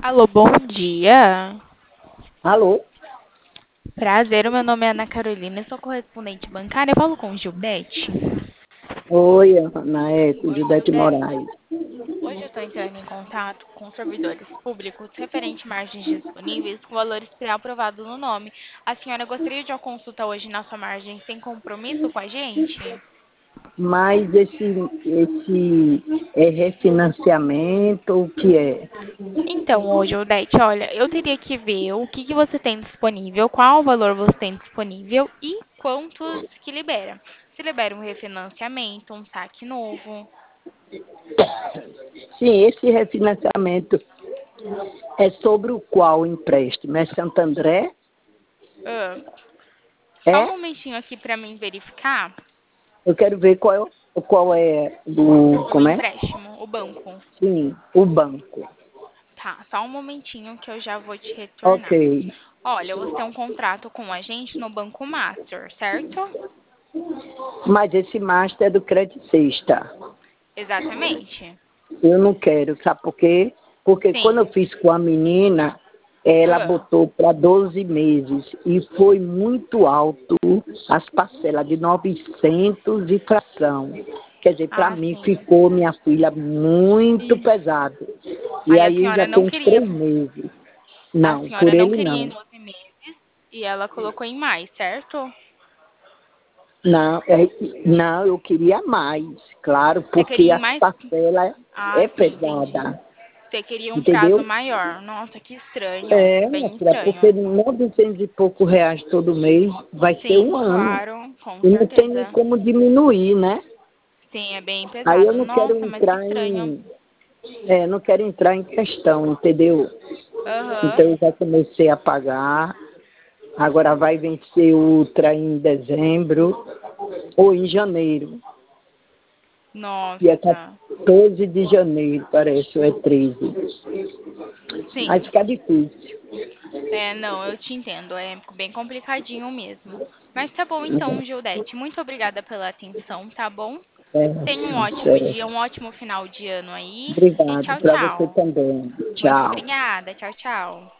Alô, bom dia. Alô? Prazer, o meu nome é Ana Carolina, eu sou correspondente bancária. Eu falo com Gildete. Oi, Ana, com Oi, Judete Gildete. Moraes. Hoje eu estou entrando em contato com servidores públicos referente margens disponíveis com valores pré-aprovados no nome. A senhora gostaria de uma consulta hoje na sua margem sem compromisso com a gente? Mas esse é refinanciamento, o que é? Então, hoje, Odete, olha, eu teria que ver o que você tem disponível, qual valor você tem disponível e quantos que libera. Se libera um refinanciamento, um saque novo. Sim, esse refinanciamento é sobre o qual empréstimo? É Santo André? Ah, só um É? momentinho aqui para mim verificar Eu quero ver qual é o como é? empréstimo, o banco. Sim, o banco. Tá, só um momentinho que eu já vou te Ok. retornar. Olha, você tem um contrato com a gente no Banco Master, certo? Mas esse master é do Credit Sexta. Exatamente. Eu não quero, sabe por quê? Porque quando eu Sim. fiz com a menina, ela Ah, botou para 12 meses e foi muito alto as parcelas de 900 e fração. Quer dizer, para mim sim. ficou, minha filha, muito Ixi. pesado. E Aí a aí já senhora não tem uns queria, 3 meses. a Não, senhora por não ele queria em não. 12 meses e ela colocou em mais, certo? Não, não, eu queria mais, claro, Você porque queria em as mais? parcelas Ah, é sim, entendi. pesada, Você queria um prazo entendeu? maior. Nossa, que estranho. É, minha Bem filha, porque estranho. 900 e pouco reais todo mês vai ser um Sim, ano. claro, com E não tem nem certeza. como diminuir, né? Sim, é bem Aí eu pesado. não quero Nossa, mas que entrar estranho. não quero entrar em questão, entendeu? Então Aham. eu já comecei a pagar. Agora vai vencer outra em dezembro ou em janeiro. Dia Nossa. 14 de janeiro, parece, ou é 13. Aí Sim. fica difícil. É, não, eu te entendo. É bem complicadinho mesmo. Mas tá bom então, Gildete. Muito obrigada pela atenção, tá bom? Tenha um Certo, ótimo dia, certo. um ótimo final de ano aí. E Obrigado tchau, para você tchau. também. Muito Tchau. obrigada. Tchau, tchau.